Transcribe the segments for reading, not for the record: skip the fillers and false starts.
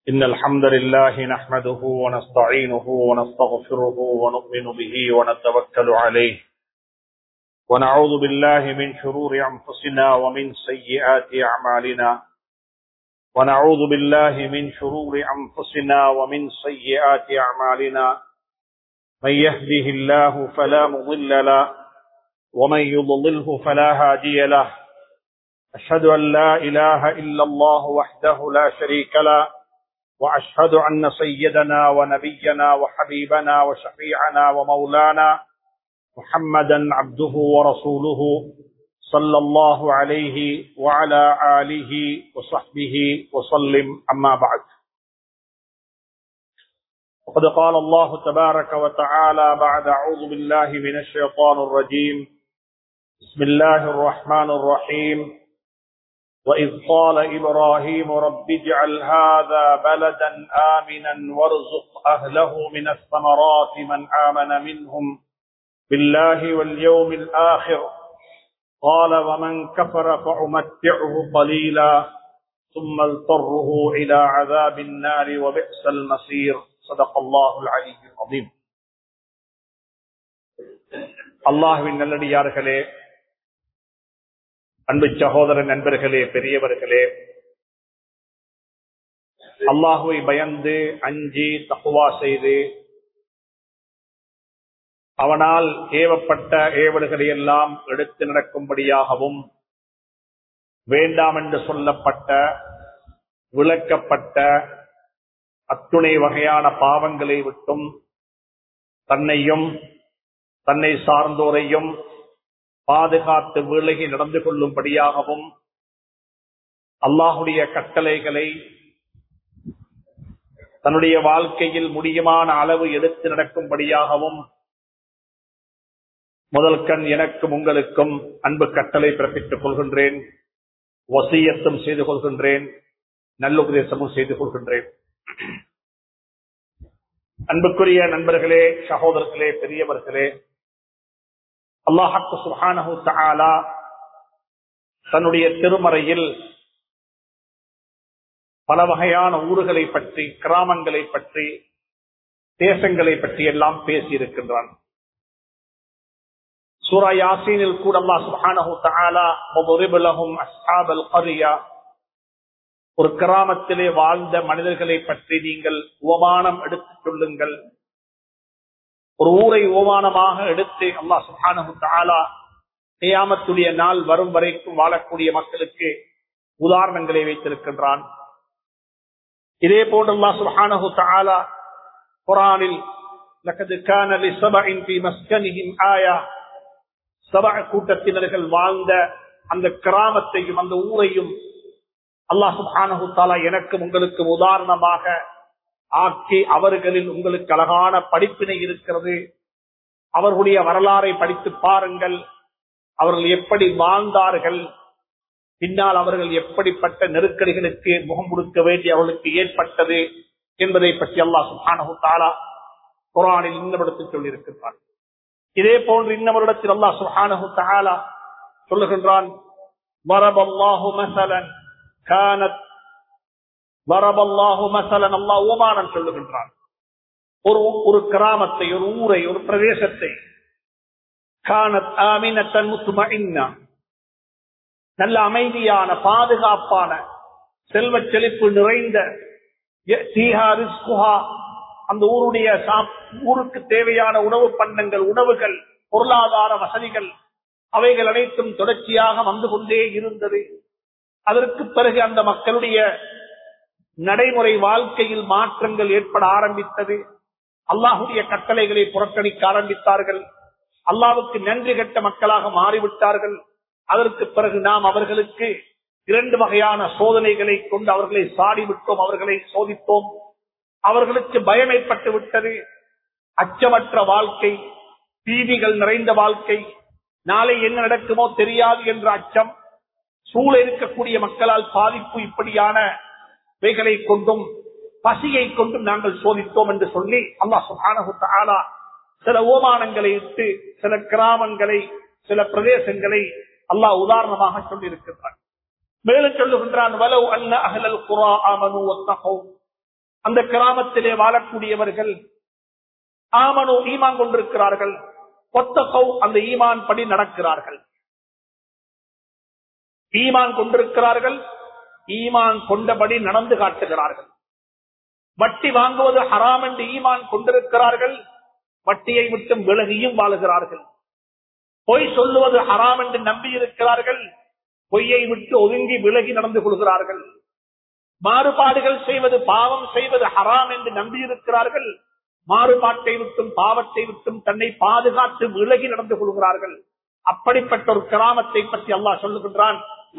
إن الحمد لله نحمده ونستعينه ونستغفره ونؤمن به ونتوكل عليه ونعوذ بالله من شرور أنفسنا ومن سيئات أعمالنا ونعوذ بالله من شرور أنفسنا ومن سيئات أعمالنا من يهده الله فلا مضل له ومن يضلله فلا هادي له أشهد أن لا إله إلا الله وحده لا شريك له وأشهد أن سيدنا ونبينا وحبيبنا وشفيعنا ومولانا محمدا عبده ورسوله صلى الله عليه وعلى آله وصحبه وسلم أما بعد. وقد قال الله تبارك وتعالى بعد أعوذ بالله من الشيطان الرجيم بسم الله الرحمن الرحيم وإذ قال إبراهيم رب اجعل هذا بلدا آمنا وارزق أهله من الثمرات من آمن منهم بالله واليوم الآخر قال ومن كفر فأمتعه قليلا ثم اضطره إلى عذاب النار وبئس المصير صدق الله العلي العظيم. அல்லாஹ்வின் நல்லடியார்களே, அன்பு சகோதர நண்பர்களே, பெரியவர்களே, அல்லாஹுவை பயந்து அஞ்சி தக்வா செய்து அவனால் ஏவப்பட்ட ஏவல்களை எல்லாம் எடுத்து நடக்கும்படியாகவும் வேண்டாம் என்று சொல்லப்பட்ட விளக்கப்பட்ட அத்துணை வகையான பாவங்களை விட்டும் தன்னையும் தன்னை சார்ந்தோரையும் பாதுகாத்து விலகி நடந்து கொள்ளும்படியாகவும் அல்லாஹுடைய கட்டளைகளை தன்னுடைய வாழ்க்கையில் முடியுமான அளவு எடுத்து நடக்கும்படியாகவும் முதல் கண் எனக்கும் உங்களுக்கும் அன்பு கட்டளை பிறப்பித்துக் கொள்கின்றேன். வசியத்தும் செய்து கொள்கின்றேன், நல்லுபதேசமும் செய்து கொள்கின்றேன். அன்புக்குரிய நண்பர்களே, சகோதரர்களே, பெரியவர்களே, அல்லாஹ் சுப்ஹானஹு தஆலா தன்னுடைய திருமறையில் பல வகையான ஊர்களை பற்றி, கிராமங்களை பற்றி, தேசங்களை பற்றி எல்லாம் பேசியிருக்கின்றான். சூரா யாசீனில் கூட அல்லாஹ் சுப்ஹானஹு தஆலா வضرب لهم اصحاب القريه, ஒரு கிராமத்திலே வாழ்ந்த மனிதர்களை பற்றி நீங்கள் உவமானம் எடுத்துச் சொல்லுங்கள். ஒரு ஊரை உவமானமாக எடுத்து அல்லாஹ் சுப்ஹானஹு தஆலா கியாமத்துடைய நாள் வரும் வரைக்கும் வாழக்கூடிய மக்களுக்கு உதாரணங்களை வைத்திருக்கின்றான். இதே போன்று அல்லாஹ் சுப்ஹானஹு தஆலா குர்ஆனில் லகத் கான லிஸபஇன் ஃபீ மஸ்கனிஹிம் ஆயா, சபஅ கூட்டத்தினர்கள் வாழ்ந்த அந்த கிராமத்தையும் அந்த ஊரையும் அல்லாஹ் சுப்ஹானஹு தஆலா எனக்கும் உங்களுக்கு உதாரணமாக ஆக்கி அவர்களில் உங்களுக்கு அழகான படிப்பினை இருக்கிறது. அவர்களுடைய வரலாறை படித்து பாருங்கள். அவர்கள் எப்படி வாழ்ந்தார்கள், பின்னால் அவர்கள் எப்படிப்பட்ட நெருக்கடிகளுக்கு முகம் கொடுக்க வேண்டி அவர்களுக்கு ஏற்பட்டது என்பதை பற்றி அல்லாஹ் சுப்ஹானஹு தஆலா குர்ஆனில் இன்னமிடத்தில் சொல்லியிருக்கிறார். இதே போன்று இன்னமரிடத்தில் அல்லாஹ் சுப்ஹானஹு தஆலா சொல்லுகின்றான், வரபல்லாஹு மஸலன் கானத், வரபல்லாஹு மஸலன், அல்லாஹ் உவமானம் சொல்லுகின்றான். ஒரு கிராமத்தை, ஒரு ஊரை, ஒரு பிரதேசத்தை, கானத் ஆமினத்தன் முத்மஇன்னா, நல்ல அமைதியான பாதுகாப்பான செல்வ செழிப்பு நிறைந்த, யஸீஹா ரிஸ்குஹா, அந்த ஊருடைய ஊருக்கு தேவையான உணவு பண்டங்கள், உணவுகள், பொருளாதார வசதிகள் அவைகள் அனைத்தும் தொடர்ச்சியாக வந்து கொண்டே இருந்தது. அதற்கு பிறகு அந்த மக்களுடைய நடைமுறை வாழ்க்கையில் மாற்றங்கள் ஏற்பட ஆரம்பித்தது. அல்லாஹுடைய கட்டளைகளை புறக்கணிக்க ஆரம்பித்தார்கள். அல்லாஹ்வுக்கு நன்றி கெட்ட மக்களாக மாறிவிட்டார்கள். அதற்கு பிறகு நாம் அவர்களுக்கு இரண்டு வகையான சோதனைகளை கொண்டு அவர்களை சாடிவிட்டோம், அவர்களை சோதித்தோம். அவர்களுக்கு பயம் ஏற்பட்டு விட்டது. அச்சமற்ற வாழ்க்கை, பீதிகள் நிறைந்த வாழ்க்கை, நாளை என்ன நடக்குமோ தெரியாது என்ற அச்சம், சூழ இருக்கக்கூடிய மக்களால் பாதிப்பு, இப்படியான வைகளை கொண்டும் பசியை கொண்டும் நாங்கள் சோதித்தோம் என்று சொல்லி அல்லாஹ் சுப்ஹானஹு தஆலா சில ஓமானங்களை இட்டு சில கிராமங்களை, சில பிரதேசங்களை அல்லாஹ் உதாரணமாக சொல்லி இருக்கின்றான். மேலும் சொல்லுகின்றான், வலவ் அன்ன அஹ்லல் குரா ஆமனு வத்தகூ, அந்த கிராமத்திலே வாழக்கூடியவர்கள் ஆமனு ஈமான் கொண்டிருக்கிறார்கள், ஒத்தகௌ அந்த ஈமான் படி நடக்கிறார்கள். ஈமான் கொண்டிருக்கிறார்கள், ஈமான் கொண்டபடி நடந்து காட்டுகிறார்கள். வட்டி வாங்குவது ஹராம் என்று ஈமான் கொண்டிருக்கிறார்கள், வட்டியை விட்டு விலகியும் வாழுகிறார்கள். பொய் சொல்லுவது ஹராம் என்று நம்பி இருக்கிறார்கள், பொய்யை விட்டு ஒதுங்கி விலகி நடந்து கொள்கிறார்கள். மாறுபாடுகள் செய்வது பாவம் செய்வது ஹராம் என்று நம்பி இருக்கிறார்கள், மாறுபாட்டை விட்டும் பாவத்தை விட்டும் தன்னை பாதுகாத்து விலகி நடந்து கொள்கிறார்கள். அப்படிப்பட்ட ஒரு கிராமத்தை பற்றி அல்லாஹ் சொல்லுகின்றான்.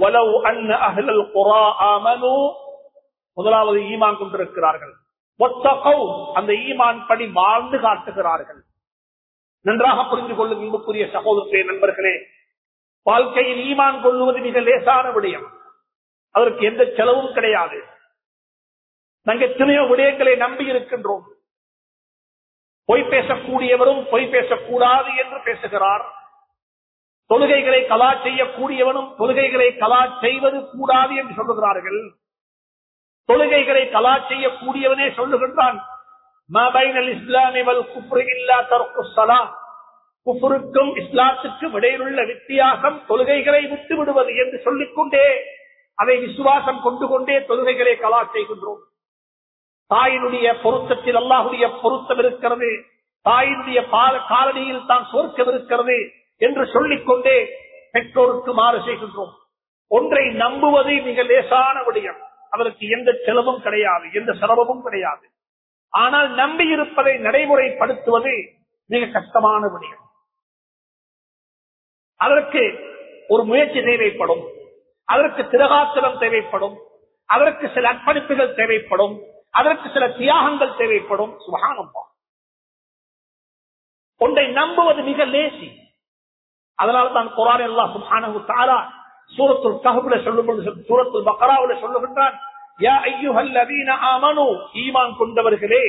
முதலாவது ஈமான் கொண்டிருக்கிறார்கள், அந்த ஈமான் படி வாழ்ந்து காட்டுகிறார்கள். நன்றாக புரிந்து கொள்ளும் சகோதரர்களே, நண்பர்களே, வாழ்க்கையில் ஈமான் கொள்ளுவது மிக லேசான விடயம். அதற்கு எந்த செலவும் கிடையாது. நாங்கள் எத்தனையோ விடயங்களை நம்பி இருக்கின்றோம். பொய் பேசக்கூடியவரும் பொய் பேசக்கூடாது என்று பேசுகிறார். தொழுகைகளை கலா செய்யக்கூடியவனும் தொழுகைகளை கலா செய்வது கூடாது என்று சொல்லுகிறார்கள். தொழுகைகளை கலா செய்யக்கூடியவனே சொல்லுகின்றான், குஃப்ருக்கும் இஸ்லாத்துக்கும் இடையிலுள்ள வித்தியாசம் தொழுகைகளை விட்டு விடுவது என்று சொல்லிக்கொண்டே அதை விசுவாசம் கொண்டு கொண்டே தொழுகைகளை கலா செய்கின்றோம். தாயினுடைய பொருத்தத்தில் அல்லாஹுடைய பொருத்தம் இருக்கிறது, தாயினுடைய காலடியில் தான் சொர்க்கம் இருக்கிறது என்று சொல்லிக்கொண்டே பெற்றோருக்கு மாறு செய்கின்றோம். ஒன்றை நம்புவது மிக லேசான விடயம். அதற்கு எந்த செலவும் கிடையாது, எந்த சிரமமும் கிடையாது. ஆனால் நம்பி இருப்பதை நடைமுறைப்படுத்துவது மிக கஷ்டமான விடயம். அதற்கு ஒரு முயற்சி தேவைப்படும், அதற்கு திரகாத்திரம் தேவைப்படும், அதற்கு சில அர்ப்பணிப்புகள் தேவைப்படும், அதற்கு சில தியாகங்கள் தேவைப்படும். சுப்ஹானல்லாஹ். ஒன்றை நம்புவது மிக லேசி. அதனால தான் குர்ஆனில் அல்லாஹ் சுப்ஹானஹு வ தஆலா சூரத்துல் கஹ்ஃப்ல சொல்லும்போது சூரத்துல் பக்ராவுல சொல்லுகின்றான், யா அய்யுஹல்லதீன ஆமனூ, ஈமான் கொண்டவர்களே,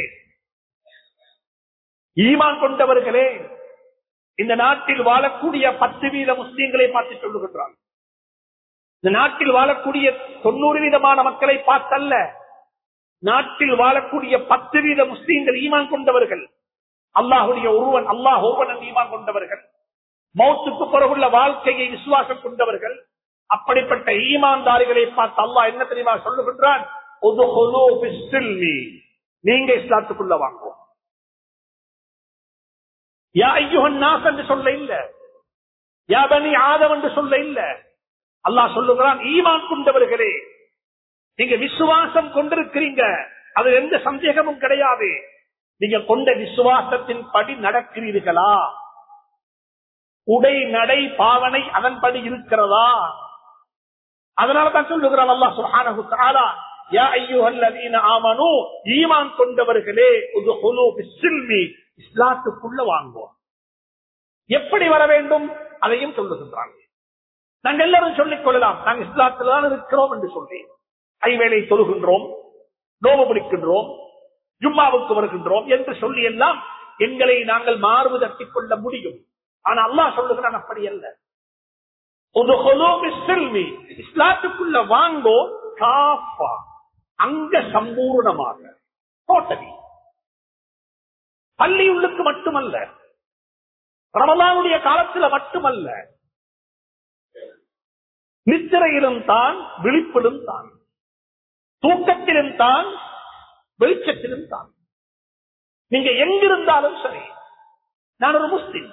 ஈமான் கொண்டவர்களே. இந்த நாட்டில் வாழக்கூடிய 10% முஸ்லிம்களை பார்த்து சொல்லுகின்றான். இந்த நாட்டில் வாழக்கூடிய 90% மக்களை பார்த்தல்ல, நாட்டில் வாழக்கூடிய 10% முஸ்லிம்கள் ஈமான் கொண்டவர்கள், அல்லாஹுடைய ஒருவன் அல்லாஹ் ஒருவன் ஈமான் கொண்டவர்கள், மௌத்துக்கு பிறகுள்ள வாழ்க்கையை விசுவாசம் கொண்டவர்கள். அப்படிப்பட்ட ஈமான்தாரிகளை பார்த்து அல்லாஹ் என்ன தெரியுமா சொல்லுகின்றான், நீங்க இஸ்லாத்துக்குள்ள வாங்குவோம். யா அய்யுஹன் நாஸ் என்று சொல்ல இல்ல, யா பனி ஆதம் என்று சொல்ல இல்ல. அல்லாஹ் சொல்லுகிறான், ஈமான் கொண்டவர்களே, நீங்க விசுவாசம் கொண்டிருக்கிறீங்க, அது எந்த சந்தேகமும் கிடையாது. நீங்க கொண்ட விசுவாசத்தின் படி நடக்கிறீர்களா? உடை நடை பாவனை அதன்படி இருக்கிறதா? அதனால தான் சொல்லுகிறான் அல்லாஹ் சுப்ஹானஹு வ தஆலா, யா அய்யுஹல்லதீன ஆமனூ, ஈமான் கொண்டவர்களே, உதுஹுலூ பிஸ்ஸில்மி, இஸ்லாத்துக்குள்ள வாங்குவோம். எப்படி வர வேண்டும் அதையும் சொல்லுகின்றாங்க. நாங்கள் எல்லாரும் சொல்லிக் கொள்ளலாம், நாங்கள் இஸ்லாத்தில் தான் இருக்கிறோம் என்று சொல்லி ஐவேளை தொழுகின்றோம், நோவு பிடிக்கின்றோம், ஜும்மாவுக்கு வருகின்றோம் என்று சொல்லி எல்லாம் எங்களை நாங்கள் மார்பு தட்டிக் கொள்ள முடியும். ஆனா அல்லாஹ் சொல்லுகிறான் அப்படி அல்ல. இஸ்லாத்துக்குள்ள வாங்கோ காஃபா, அங்க சம்பூர்ணமாக டோட்டலி. பள்ளி உள்ளுக்கு மட்டுமல்ல, ரமலானுடைய காலத்தில் மட்டுமல்ல, நித்திரையிலும் தான், விழிப்பிலும் தான், தூக்கத்திலும் தான், வெளிச்சத்திலும் தான். நீங்க எங்கிருந்தாலும் சரி, நான் ஒரு முஸ்லிம்,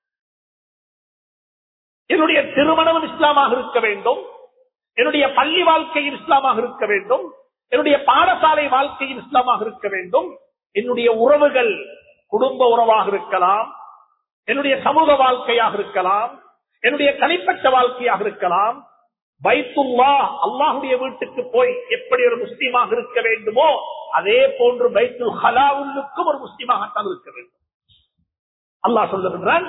என்னுடைய திருமணம் இஸ்லாமாக இருக்க வேண்டும், என்னுடைய பள்ளி வாழ்க்கையில் இஸ்லாமாக இருக்க வேண்டும், என்னுடைய பாடசாலை வாழ்க்கையில் இஸ்லாமாக இருக்க வேண்டும், என்னுடைய உறவுகள் குடும்ப உறவாக இருக்கலாம், என்னுடைய சமூக வாழ்க்கையாக இருக்கலாம், என்னுடைய தனிப்பட்ட வாழ்க்கையாக இருக்கலாம். பைத்துல்லாஹ், அல்லாஹுடைய வீட்டுக்கு போய் எப்படி ஒரு முஸ்லீமாக இருக்க வேண்டுமோ அதே போன்று பைத்துல் ஹலாவுக்கும் ஒரு முஸ்லீமாகத்தான் இருக்க வேண்டும். அல்லாஹ் சொல்லுகின்றான்,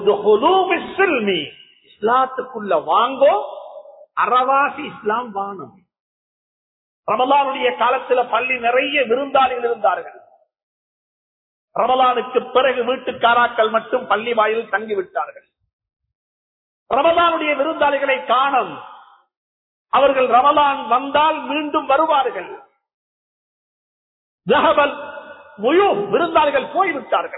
இஸ்லாத்துக்குள்ள வாங்கோ, அறவாசி இஸ்லாம் வானம். ரமலானுடைய காலத்துல பள்ளி நிறைய விருந்தாளிகள் இருந்தார்கள். ரமலானுக்கு பிறகு வீட்டுக்காராக்கள் மட்டும் பள்ளி வாயில் தங்கிவிட்டார்கள். ரமலானுடைய விருந்தாளிகளை காணும். அவர்கள் ரமலான் வந்தால் மீண்டும் வருவார்கள். விருந்தாளிகள் போய்விட்டார்கள்.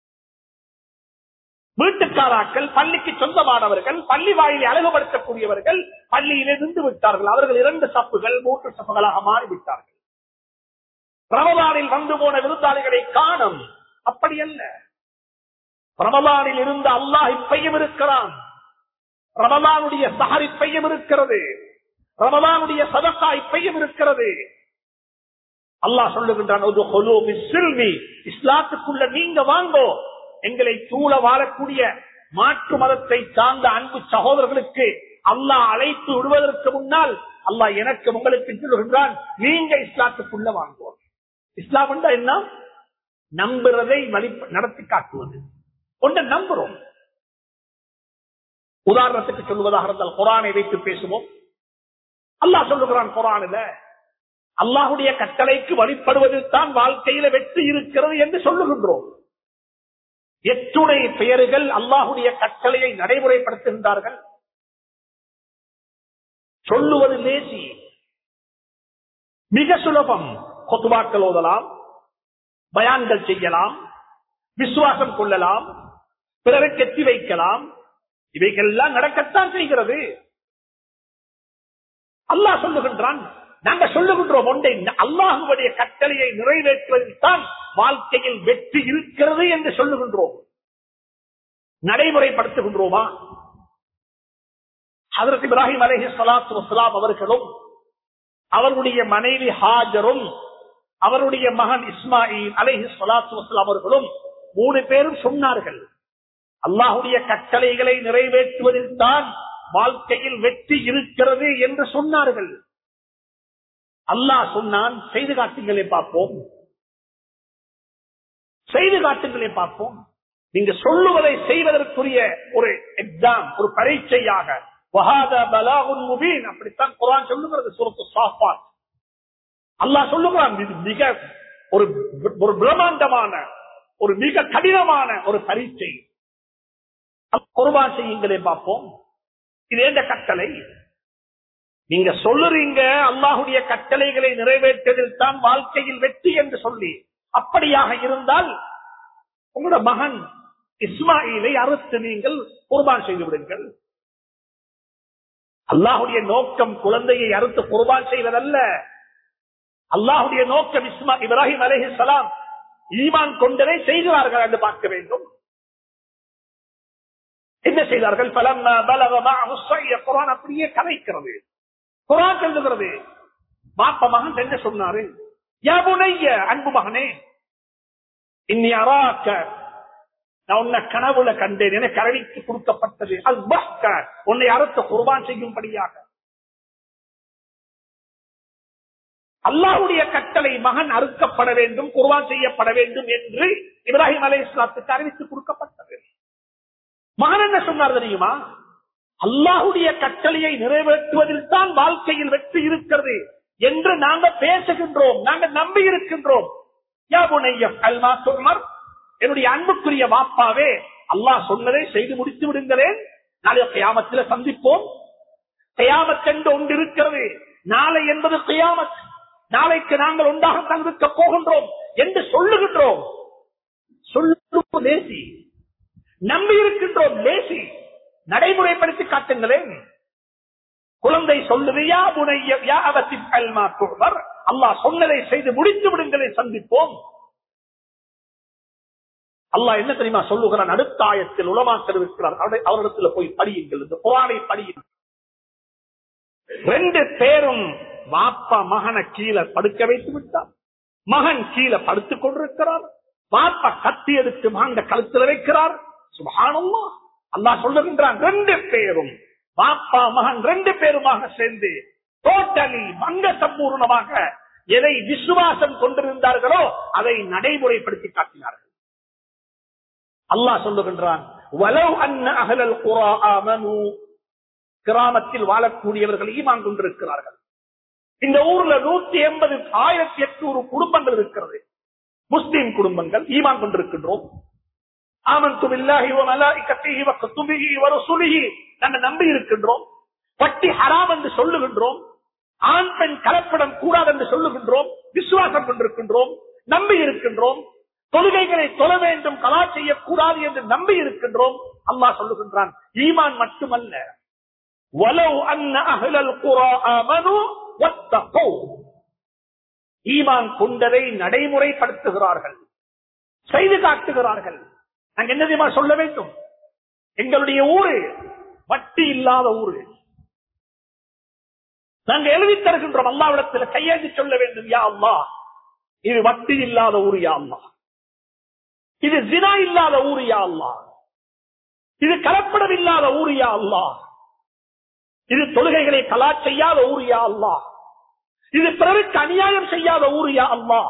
வீட்டுக்காராக்கள், பள்ளிக்கு சொந்தமானவர்கள், பள்ளி வாயிலை அழகுபடுத்தக்கூடியவர்கள் பள்ளியிலே நின்று விட்டார்கள். அவர்கள் 2 சப்புகள் 3 சப்புகளாக மாறிவிட்டார்கள். ரமலானில் வந்து போன விருந்தாளிகளை காணும். அப்படி அல்ல. ரமலானில் இருந்த அல்லாஹ் இப்பையும் இருக்கிறான். ரமலானுடைய சஹர் இப்பையும் இருக்கிறது. ரமலானுடைய சதகா இப்பையும் இருக்கிறது. அல்லாஹ் சொல்லுகின்றான், இஸ்லாத்துக்குள்ள நீங்க வாங்கோ. எங்களை சூழ வாழக்கூடிய மாற்று மதத்தை சார்ந்த அன்பு சகோதரர்களுக்கு அல்லாஹ் அழைத்து விடுவதற்கு முன்னால் அல்லாஹ் எனக்கு உங்களுக்கு சொல்லுகின்றான், நீங்க இஸ்லாத்துக்குள்ள வாங்குவோம். இஸ்லாம் என்ன? நம்புறதை நடத்தி காட்டுவது. ஒன்றை நம்புறோம். உதாரணத்துக்கு சொல்வதாக இருந்தால் குர்ஆனை வைத்து பேசுவோம். அல்லாஹ் சொல்லுகிறான் குர்ஆனில், அல்லாஹுடைய கட்டளைக்கு வழிபடுவதில் தான் வாழ்க்கையில வெற்றி இருக்கிறது என்று சொல்லுகின்றோம். எத்துணை பெயர்கள் அல்லாஹுடைய கட்டளையை நடைமுறைப்படுத்துகின்றார்கள். சொல்லுவது லேசி, மிக சுலபம். குத்பாக்கள் ஓதலாம், பயான்கள் செய்யலாம், விசுவாசம் கொள்ளலாம், பிறரை கெட்டி வைக்கலாம். இவைகள் எல்லாம் நடக்கத்தான் செய்கிறது. அல்லாஹ் சொல்லுகின்றான், நாங்க சொல்லுகின்றோம் ஒன்றை, அல்லாஹுடைய கட்டளையை நிறைவேற்றுவதில் தான் வாழ்க்கையில் வெற்றி இருக்கிறது என்று சொல்லுகின்றோம். நடைமுறைப்படுத்துகின்றோமா? ஹஜ்ரத் இப்ராஹிம் அலைஹிஸ்ஸலாத்து வஸ்ஸலாம் அவர்களும் அவருடைய மனைவி ஹாஜரும் அவருடைய மகன் இஸ்மாயில் அலைஹிஸ்ஸலாத்து வஸ்ஸலாம் அவர்களும் 3 பேரும் சொன்னார்கள், அல்லாஹுடைய கட்டளைகளை நிறைவேற்றுவதில் தான் வாழ்க்கையில் வெற்றி இருக்கிறது என்று சொன்னார்கள். அல்லாஹ் சொன்னான், செய்து காட்டுங்களே பார்ப்போம், செய்து காட்டுங்களே பார்ப்போம். நீங்க சொல்லுவதை செய்வதற்குரிய ஒரு எக்ஸாம், ஒரு பரீட்சையாக. அப்படித்தான் குர்ஆன் சொல்லுகிறது. சூரத்து ஸாஃபாத் அல்லாஹ் சொல்லுகிறான், இது மிக ஒரு பிரம்மாண்டமான, ஒரு மிக கடினமான ஒரு பரீட்சை. குர்பான் செய்யுங்களே பார்ப்போம். இது எந்த கட்டளை? நீங்க சொல்லுறீங்க அல்லாஹுடைய கட்டளைகளை நிறைவேற்றதில் தான் வாழ்க்கையில் வெற்றி என்று சொல்லி, அப்படியாக இருந்தால் உங்களோட மகன் இஸ்மாயிலை அறுத்து நீங்கள் குர்பான் செய்து விடுங்கள். அல்லாஹுடைய நோக்கம் குழந்தையை அறுத்து குர்பான் செய்வதல்ல. அல்லாஹுடைய நோக்கம் இப்ராஹிம் அலைஹிஸ்ஸலாம் ஈமான் கொண்டதை செய்கிறார்கள் என்று பார்க்க வேண்டும். என்ன செய்தார்கள்? குர்ஆன் அப்படியே கதைக்கிறது. குர்ஆன் சொல்லுகிறது, பாப்பா மகன் என்ன சொன்னாரு? யா புனைய, அன்பு மகனே, இன்னி அராக்க, நான் உன்னை கனவுல கண்டேன், என கரடிக்கு கொடுக்கப்பட்டது. அஸ்பஹ்க, உன்னை அறுத்த குர்பான் செய்யும்படியாக. அல்லாஹ்வுடைய கட்டளை மகன் அறுக்கப்பட வேண்டும், குர்பான் செய்யப்பட வேண்டும் என்று இப்ராஹிம் அலைஹிஸ்ஸலாத்துக்கு அறிவித்து கொடுக்கப்பட்டது. மகன் என்ன சொன்னார் தெரியுமா? அல்லாஹுடைய கட்டளையை நிறைவேற்றுவதில் தான் வாழ்க்கையில் வெற்றி இருக்கிறது என்று நாங்க பேசுகின்றோம், நாங்க நம்பி இருக்கின்றோம். என்னுடைய அன்புக்குரிய வாப்பாவே, அல்லாஹ் சொன்னதை செய்து முடித்து விடுங்களேன், நாளைய கியாமத்தில் சந்திப்போம். கியாமத் என்று ஒன்று இருக்கிறது, நாளை என்பது கியாமத், நாளைக்கு நாங்கள் ஒன்றாக தங்கிருக்க போகின்றோம் என்று சொல்லுகின்றோம். சொல்லுவோம் லேசி, நம்பி இருக்கின்றோம் லேசி. நடைமுறைப்படுத்தி காட்டுங்களேன். குழந்தை சொல்லுது, யா புனைய யா அபத்தி அல்மா துஹ்பர், அல்லாஹ் சொன்னதை செய்து முடித்து விடுங்களை சந்திப்போம். அல்லாஹ் என்ன தெரியுமா சொல்லுகிறான்? அடுத்த ஆயத்தில் உலமாக்கள் இருக்கிறார், அவரிடத்தில் போய் படியுங்கள், இந்த குர்ஆனை படியுங்கள். 2 பேரும் வாப்பா மகனை கீழே படுக்க வைத்து விட்டார். மகன் கீழே படுத்துக் கொண்டிருக்கிறார். வாப்பா கத்தி எடுத்து மகன் கழுத்தில் வைக்கிறார். சுப்ஹானல்லாஹ், அல்லாஹ் சொல்லுகின்றான், 2 பேரும் பாப்பா மகன் 2 பேருமாக சேர்ந்து டோட்டலி மங்க சம்பூர்ணமாக எதை விசுவாசம் கொண்டிருந்தார்களோ அதை நடைமுறைப்படுத்தி காட்டினார்கள். அல்லாஹ் சொல்லுகின்றான், வலவ் அன்ன அஹ்லல் குரா ஆமனு, கிராமத்தில் வாழக்கூடியவர்கள் ஈமான் கொண்டிருக்கிறார்கள். இந்த ஊர்ல 180 1800 குடும்பங்கள் இருக்கிறது, முஸ்லிம் குடும்பங்கள். ஈமான் கொண்டிருக்கின்றோம். ஆமன்து பில்லாஹி வ மலாயிகத்திஹி வ குதுபிஹி வ ருசுலிஹி, நாங்கள் நம்பி இருக்கின்றோம். வட்டி ஹராம் என்று சொல்லுகின்றோம். ஆண் பெண் கலப்படம் கூடாது என்று சொல்லுகின்றோம். விசுவாசம் கொண்டிருக்கின்றோம். நம்பி இருக்கின்றோம். தொழுகைகளை தொழ வேண்டும், கலா செய்யக்கூடாது என்று நம்பி இருக்கின்றோம். அல்லாஹ் சொல்லுகின்றான், ஈமான் மட்டுமல்ல, வலவ் அன்ன அஹ்லல் குரா ஆமனு வத்தகூ, ஈமான் கொண்டதை நடைமுறைப்படுத்துகிறார்கள், செய்து காட்டுகிறார்கள். நாங்க என்ன தெரியுமா சொல்ல வேண்டும்? எங்களுடைய ஊரு வட்டி இல்லாத ஊரு. நாங்க எழுதி தருகின்றோம், அல்லாஹ்விடத்தில் கையேந்தி சொல்ல வேண்டும், யா அல்லாஹ் இது வட்டி இல்லாத ஊரு, யா அல்லாஹ் இது ஜினா இல்லாத ஊரு, யா அல்லாஹ் இது கலப்படம் இல்லாத ஊரு, யா அல்லாஹ் இது தொழுகைகளை கலா செய்யாத ஊரு, யா அல்லாஹ் இது பிறருக்கு அநியாயம் செய்யாத ஊரு, யா அல்லாஹ்.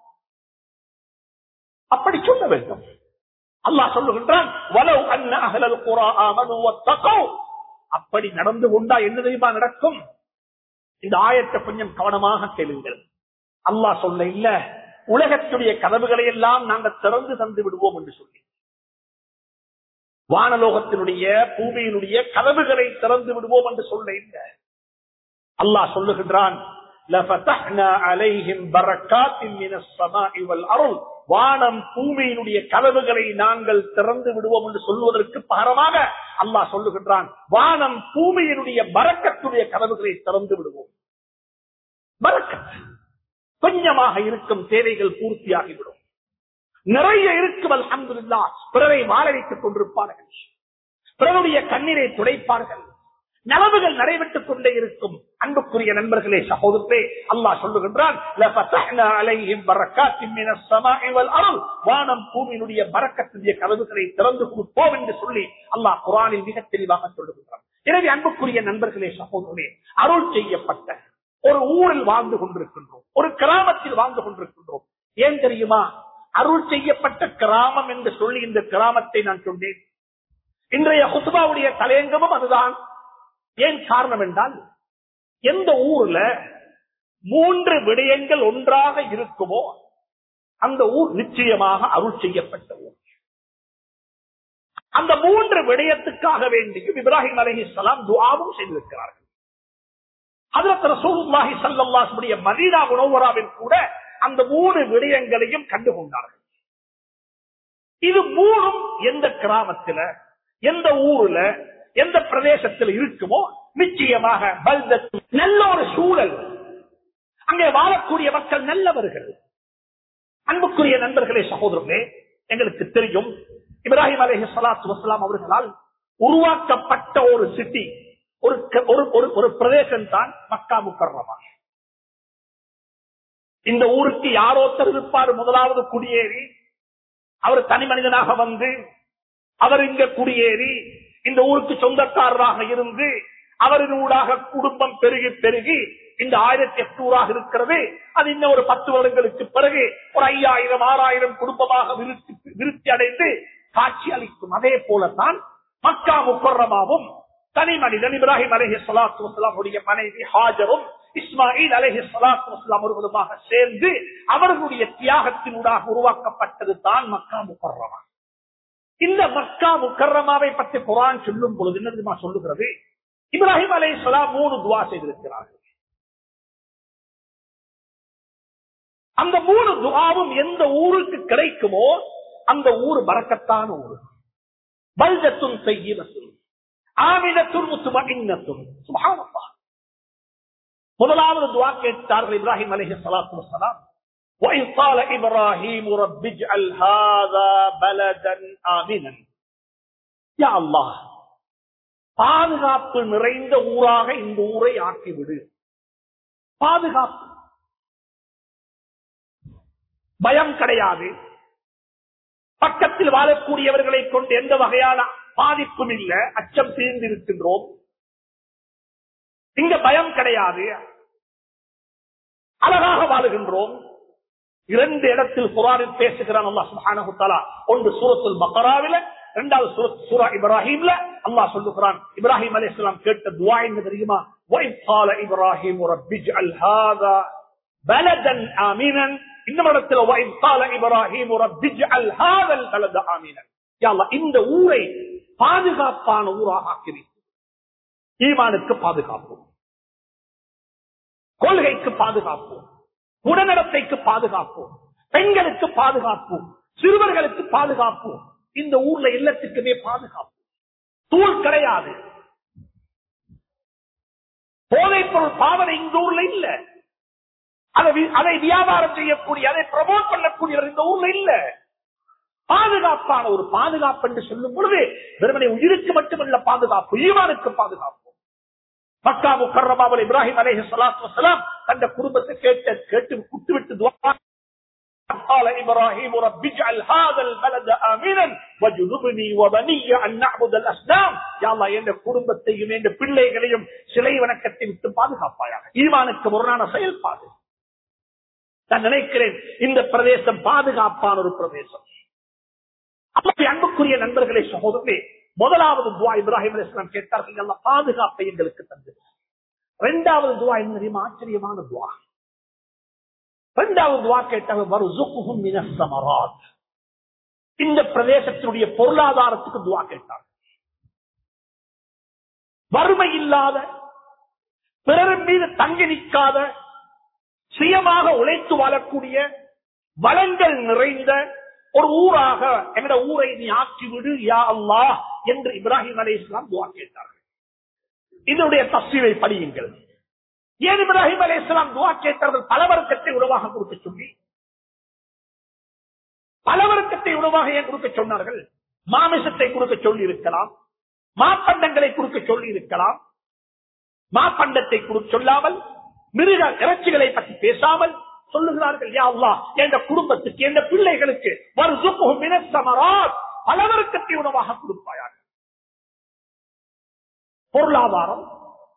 அப்படி சொல்ல வேண்டும். அல்லாஹ் சொல்லுகின்றான், வலவ் அன்ன அஹ்லல் குரா ஆமனு வத்தகூ, அப்படி நடந்து கொண்டா என்ன தெரியுமா நடக்கும்? இந்த ஆயத்தை கொஞ்சம் கவனமாக கேளுங்கள். அல்லாஹ் சொல்ல இல்ல, உலகத்துடைய கதவுகளை எல்லாம் நாங்கள் திறந்து தந்து விடுவோம் என்று சொல்லி, வானலோகத்தினுடைய பூமியினுடைய கதவுகளை திறந்து விடுவோம் என்று சொல்ல இல்ல. அல்லாஹ் சொல்லுகின்றான், லஃபதஹ்னா அலைஹிம் பரக்காத்தின் மினஸ் ஸமாஇ வல் அர்ள், வானம் பூமியினுடைய கதவுகளை நாங்கள் திறந்து விடுவோம் என்று சொல்வதற்கு பகரமாக அல்லாஹ் சொல்லுகின்றான், வானம் பூமியினுடைய பரக்கத்துடைய கதவுகளை திறந்து விடுவோம். பரக்கத் கொஞ்சமாக இருக்கும் தேவைகள் பூர்த்தியாகிவிடும். நிறைய இருக்கும், அல்ஹம்துலில்லாஹ். பிறரை வாழ வைத்துக் கொண்டிருப்பார்கள், பிறருடைய கண்ணீரை துடைப்பார்கள், நலவுகள் நடைபெற்றுக் கொண்டே இருக்கும். அன்புக்குரிய நண்பர்களே, சகோதரர்களே, அல்லாஹ் சொல்லுகின்றான், லஃபதஹ்னா அலைஹிம் பரக்காத்தின் மினஸ் ஸமாஇ வல் அர்ள், வானம் பூமியினுடைய பரக்கத்துடைய கதவுகளை திறந்து கொடுப்போம் என்று சொல்லி அல்லாஹ் குர்ஆனில் மிக தெளிவாக சொல்லுகின்றான். எனவே அன்புக்குரிய நண்பர்களே, சகோதரர்களே, அருள் செய்யப்பட்ட ஒரு ஊரில் வாழ்ந்து கொண்டிருக்கின்றோம், ஒரு கிராமத்தில் வாழ்ந்து கொண்டிருக்கின்றோம். ஏன் தெரியுமா? அருள் செய்யப்பட்ட கிராமம் என்று சொல்லி இந்த கிராமத்தை நான் சொன்னேன். இன்றைய ஹுத்பாவுடைய தலையங்கமும் அதுதான். ஏன் காரணம் என்றால், எந்த ஊர்ல 3 விடயங்கள் ஒன்றாக இருக்குமோ அந்த ஊர் நிச்சயமாக அருள் செய்யப்பட்ட ஊர். அந்த 3 விடயத்துக்காக வேண்டியும் இப்ராஹிம் அலைஹிஸ்ஸலாம் துஆவும் செய்திருக்கிறார்கள். ஹஜ்ரத் ரசூலுல்லாஹி ஸல்லல்லாஹு அலைஹி வஸல்லம் மதீனா முனவ்வராவில் கூட அந்த 3 விடயங்களையும் கண்டுகொண்டார்கள். இது 3ம் எந்த கிராமத்துல, எந்த ஊர்ல, எந்த பிரதேசத்தில் இருக்குமோ நிச்சயமாக நல்ல ஒரு சூழல், அங்கே வாழக்கூடிய மக்கள் நல்லவர்கள். அன்புக்குரிய நண்பர்களே, சகோதரர்களே, எங்களுக்கு தெரியும், இப்ராஹிம் அலைஹிஸ்ஸலாத்து வஸ்ஸலாம் அவர்களால் உருவாக்கப்பட்ட ஒரு சிட்டி, ஒரு பிரதேசம் தான் மக்கா முக்கர்ரமா. இந்த ஊருக்கு யாரோ இருப்பார், முதலாவது குடியேறி, அவர் தனி மனிதனாக வந்து, அவர் இங்க குடியேறி இந்த ஊருக்கு சொந்தக்காரராக இருந்து, அவரினூடாக குடும்பம் பெருகி பெருகி இந்த 1800 இருக்கிறது. அது இன்னும் ஒரு 10 வருடங்களுக்கு பிறகு ஒரு 5000 6000 குடும்பமாக விருத்தி அடைந்து காட்சி அளிக்கும். அதே போலத்தான் மக்கா முக்கர்ரமாவும் தனி மனிதன் இப்ராஹிம் அலைஹிஸ்ஸலாத்து வஸ்ஸலாம் உடைய மனைவி ஹாஜரும் இஸ்மாயில் அலைஹிஸ்ஸலாத்து வஸ்ஸலாம் அவர்களுமாக சேர்ந்து அவர்களுடைய தியாகத்தினூடாக உருவாக்கப்பட்டது தான் மக்கா முக்கர்ரமா. இந்த மக்கா முக்கர்ரமாவை பற்றி குர்ஆன் சொல்லும் பொழுது என்ன தெரியுமா சொல்லுகிறது? இப்ராஹிம் அலைஹிஸ்ஸலாம் 3 துஆ செய்திருக்கிறார்கள். அந்த 3 துஆவும் எந்த ஊருக்கு கிடைக்குமோ அந்த ஊர் பரக்கத்தான ஊர். பல்தத்துன் தய்யிபத்துன் ஆமினத்துன் முத்மஇன்னத்துன். சுப்ஹானல்லாஹ். முதலாவது துஆ கேட்டார்கள் இப்ராஹிம் அலைஹிஸ்ஸலாத்து வஸ்ஸலாம், وَإِذْ قَالَ إِبْرَاهِيمُ رَبِّ اجْعَلْ هَذَا بَلَدًا آمِنًا. யா அல்லாஹ், பாதுகாப்பு நிறைந்த ஊராக இந்த ஊரை ஆக்கிவிடு. பாதுகாப்பு, பயம் கிடையாது, பக்கத்தில் வாழக்கூடியவர்களை கொண்டு எந்த வகையான பாதிப்பும் இல்லை, அச்சம் தீர்ந்திருக்கின்றோம். இங்க பயம் கிடையாது, அழகாக வாழுகின்றோம். 2 இடத்தில் குர்ஆனில் பேசுகிறான் அல்லாஹ் சுப்ஹானஹு வ தஆலா. ஒன்று சூரத்துல் பக்ராவில, இரண்டாவது சூரா இப்ராஹிம்ல. அல்லாஹ் சொல்லுகிறான், இப்ராஹிம் அலைஹிஸ்ஸலாம் கேட்ட துஆ என்ன தெரியுமா? وَإِذْ قَالَ إِبْرَاهِيمُ رَبِّ اجْعَلْ هَذَا بَلَدًا آمِنًا. இந்த இடத்துல وَإِذْ قَالَ إِبْرَاهِيمُ رَبِّ اجْعَلْ هَذَا الْبَلَدَ آمِنًا. யா அல்லாஹ், இந்த ஊரை பாதுகாப்பான ஊராக ஆக்கிரு. ஈமானுக்கு பாதுகாப்பு, கொள்கைக்கு பாதுகாப்பு, குணநடத்தைக்கு பாதுகாப்பு, பெண்களுக்கு பாதுகாப்பு, சிறுவர்களுக்கு பாதுகாப்பு, இந்த ஊர்ல எல்லாத்துக்குமே பாதுகாப்பு. தூள் கிடையாது. போதைப் பொருள் பாவனை இந்த ஊர்ல இல்ல. அதை வியாபாரம் செய்யக்கூடிய, அதை ப்ரமோட் பண்ணக்கூடியவர் இந்த ஊர்ல இல்ல. பாதுகாப்பான ஒரு பாதுகாப்பு என்று சொல்லும் பொழுது வெறுமனே உயிருக்கு மட்டுமல்ல பாதுகாப்பு, ஈமானுக்கு பாதுகாப்பு. மக்கா முக்கர்ரமாவில் இப்ராஹிம் அலைஹிஸ்ஸலாத்து வஸ்ஸலாம் தந்த குடும்பத்தை கேட்டு குட்டுவிட்டு துஆ قال ابراهيم رب اجعل هذا البلد امنا واجنبني وبني ان نعبد الاصنام. யா அல்லாஹ் என் குடும்பத்தையும் என் பிள்ளைகளையும் சிலை வணக்கத்தை விட்டு பாதுகாப்பாயாக. ஈமானுக்கு முரணான செயல்பாடு. நான் நினைக்கிறேன் இந்த பிரதேசம் பாதுகாப்பான ஒரு பிரதேசம். அப்படி அன்புக்குரிய நண்பர்களே, சகோதரர்களே, முதலாவது துஆ இப்ராஹிம் அலைஹிஸ்ஸலாம் கேட்டார்கள், அல்லாஹ் பாதுகாப்பை எங்களுக்கு தந்து. இரண்டாவது துஆ என்ன தெரியுமா? ஆச்சரியமான துஆ. இரண்டாவது துஆ கேட்டார்கள், வர்சுக்ஹும் மினஸ் ஸமராத். இந்த பிரதேசத்தினுடைய பொருளாதாரத்துக்கு துஆ கேட்டார்கள். வறுமை இல்லாத, பிறரின் மீது தங்கி நிற்காத, சுயமாக உழைத்து வாழக்கூடிய, வளங்கள் நிறைந்த ஒரு ஊராக என்ற ஊரை நீ ஆக்கிவிடு யா அல்லாஹ் என்று இப்ராஹிம் அலைஹிஸ்ஸலாம் துஆ கேட்டார்கள். இதனுடைய தஃசீரை படியுங்கள். ஏன் இப்ராஹிம் அலைஹிஸ்ஸலாம் துஆ கேட்டார்கள்? பலவர்க்கத்தை உணவாக கொடுக்க சொல்லி. பலவர்க்கத்தை உணவாக ஏன் கொடுக்க சொன்னார்கள்? மாமிசத்தை கொடுக்க சொல்லி இருக்கலாம், மாப்பண்டங்களை கொடுக்க சொல்லி இருக்கலாம். மாப்பண்டத்தை கொடுக்க சொல்லாமல், மிருக இறைச்சிகளை பற்றி பேசாமல் சொல்லுகிறார்கள், யா அல்லாஹ் என்ற குடும்பத்துக்கு, என்ற பிள்ளைகளுக்கு வர்சுக்ஹும் மினஸ் ஸமராத், பலவர்க்கத்தை உணவாக கொடுப்பாயாக. பொருளாதாரம்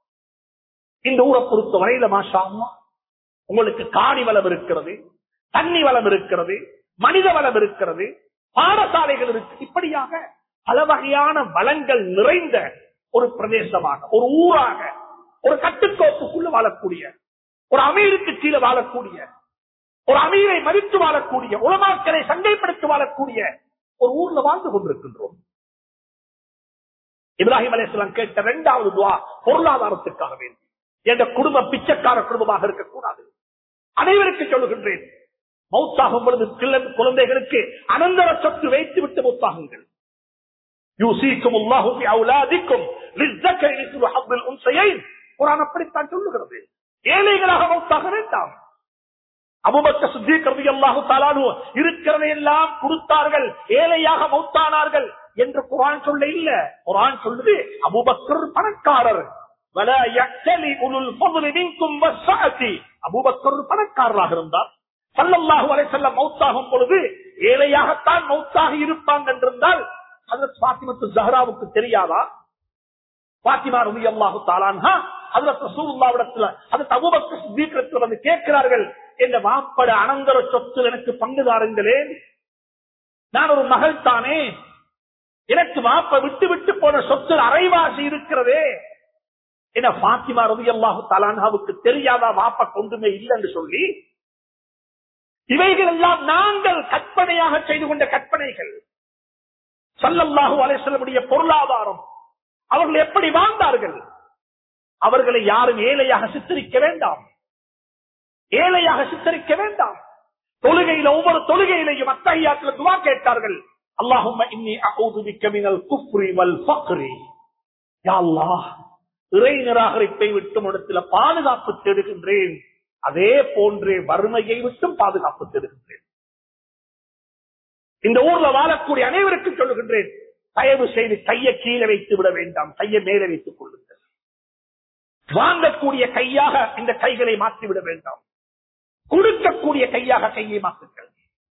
இந்த ஊரை பொறுத்த வரையில மாஷா அல்லாஹ் உங்களுக்கு காணி வளம் இருக்கிறது, தண்ணி வளம் இருக்கிறது, மனித வளம் இருக்கிறது, பாடசாலைகள் இருக்கு. இப்படியாக பல வகையான வளங்கள் நிறைந்த ஒரு பிரதேசமாக, ஒரு ஊராக, ஒரு கட்டுக்கோப்புக்குள்ள வாழக்கூடிய, ஒரு அமீருக்கு கீழே வாழக்கூடிய, ஒரு அமீரை மதித்து வாழக்கூடிய, உலமாக்களை சண்டைப்படுத்தி வாழக்கூடிய ஒரு ஊர்ல வாழ்ந்து கொண்டிருக்கின்றோம். இப்ராஹிம் அலைஹிஸ்ஸலாம் கேட்ட இரண்டாவது துஆ பொருளாதாரத்துக்காக வேண்டி. என்ற குடும்பம் பிச்சைக்கார குடும்பமாக இருக்கக்கூடாது. அனைவருக்கு சொல்லுகின்றேன், மௌத்தாகும் பொழுது குழந்தைகளுக்கு அனந்தர சொத்து வைத்து விட்டு மௌத்தாகுங்கள். யூசிக்குமுல்லாஹு ஃபி அவுலாதிக்கும் லிஸ்ஸக்கரி மிஸ்லு ஹவ்வில் உன்ஸயைன். குர்ஆன் அப்படித்தான் சொல்லுகிறது. ஏழைகளாக மௌத்தாக வேண்டாம். அபூபக்கர் சித்தீக் ரலியல்லாஹு தஆலா அன்ஹு இருக்கிறதை எல்லாம் கொடுத்தார்கள், ஏழையாக மௌத்தானார்கள் என்று குர்ஆன் சொல்ல இல்ல. குர்ஆன் சொல்லுது அபூபக்கர் பணக்காரர். வலா யக்தலி உலுல் ஃபضل மின்கும் வஸ்ஸஅதி. அபூபக்கர் பணக்காரராக இருந்தார். ஸல்லல்லாஹு அலைஹி வஸல்லம் மௌத்தாகும் பொழுது ஏழையாகத்தான் மௌத்தாகி இருப்பாங்க என்றிருந்தால் ஹஜ்ரத் ஃபாத்திமா ஸஹ்ராவுக்கு தெரியாதா? ஃபாத்திமா ரலியல்லாஹு தஆலா அன்ஹா ஹஜ்ரத் ரசூலுல்லாஹ்விடத்தில் ஹஜ்ரத் அபூபக்கர் சித்தீக் வந்து கேட்கிறார்கள், என்ற மாப்பட அனந்தர சொத்து எனக்கு பங்குதாருங்களே, நான் ஒரு மகள் தானே, எனக்கு மாப்ப விட்டு விட்டு போன சொத்து அரைவாசி இருக்கிறதே. என ஃபாத்திமா ரலியல்லாஹு தஆலா அன்ஹாவுக்கு தெரியாதா மாப்ப கொண்டுமே இல்லை என்று சொல்லி? இவைகள் எல்லாம் நாங்கள் கற்பனையாக செய்து கொண்ட கற்பனைகள். ஸல்லல்லாஹு அலைஹி வஸல்லம் பொருளாதாரம், அவர்கள் எப்படி வாழ்ந்தார்கள்? அவர்களை யாரும் ஏழையாக சித்தரிக்க வேண்டாம், ஏழையாக சித்தரிக்க வேண்டாம். தொழுகையில ஒவ்வொரு தொழுகையிலையும் அத்தஹியாத்துல துஆ கேட்டார்கள், அல்லாஹும்ம இன்னி அஊது பிக்க மினல் குஃப்ரி வல் ஃபக்ரி. யா அல்லாஹ், இறை நிராகரிப்பை விட்டும் இடத்துல பாதுகாப்பு தேடுகின்றேன், அதே போன்றே வறுமையை விட்டும் பாதுகாப்பு தேடுகின்றேன். இந்த ஊர்ல வாழக்கூடிய அனைவருக்கும் சொல்லுகின்றேன், தயவு செய்து கையை கீழே வைத்து விட வேண்டாம், கையை மேலே வைத்துக் கொள்ளுங்கள். வாங்கக்கூடிய கையாக இந்த கைகளை மாற்றிவிட வேண்டாம், கொடுக்கக்கூடிய கையாக கையை மாற்றுங்கள்.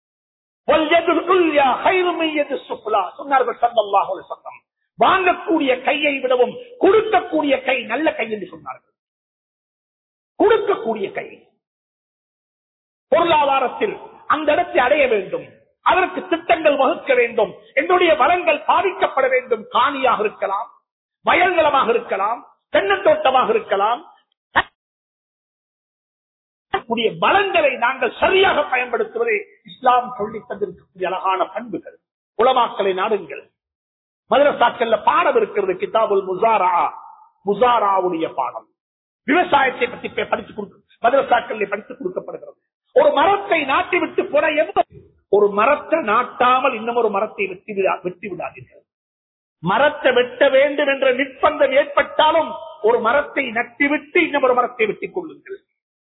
சொன்னார்கள் ஸல்லல்லாஹு அலைஹி வஸல்லம், வாங்கக்கூடிய கையை விடவும் கொடுக்கக்கூடிய கை நல்ல கை என்று சொன்னார்கள். கொடுக்கக்கூடிய கை பொருளாதாரத்தில் அந்த இடத்தை அடைய வேண்டும், அதற்கு திட்டங்கள் வகுக்க வேண்டும், என்னுடைய வளங்கள் பாதிக்கப்பட வேண்டும். காணியாக இருக்கலாம், வயல்களமாக இருக்கலாம், தென்னந்தோட்டமாக இருக்கலாம். வளங்களை நாங்கள் சரியாக பயன்படுத்துவதே இஸ்லாம் சொல்லித் தந்திருக்கக்கூடிய அழகான பண்புகள். உலமாக்களை நாடுங்கள். மதரசாக்கள்ல பாடம் இருக்கிறது, கிதாபுல் முஸாரா, முஸாராவுடைய பாடம். விவசாயத்தை பற்றி படித்துக் மதரசாக்களில் படித்துக் கொடுக்கப்படுகிறது. ஒரு மரத்தை நாட்டி விட்டு போன ஒரு மரத்தை நாட்டாமல் இன்னும் ஒரு மரத்தை வெட்டி விடாதீர்கள். மரத்தை வெட்ட வேண்டும் என்ற நிர்பந்தம் ஏற்பட்டாலும் ஒரு மரத்தை நட்டிவிட்டு இன்னும் ஒரு மரத்தை வெட்டிக் கொள்ளுங்கள்.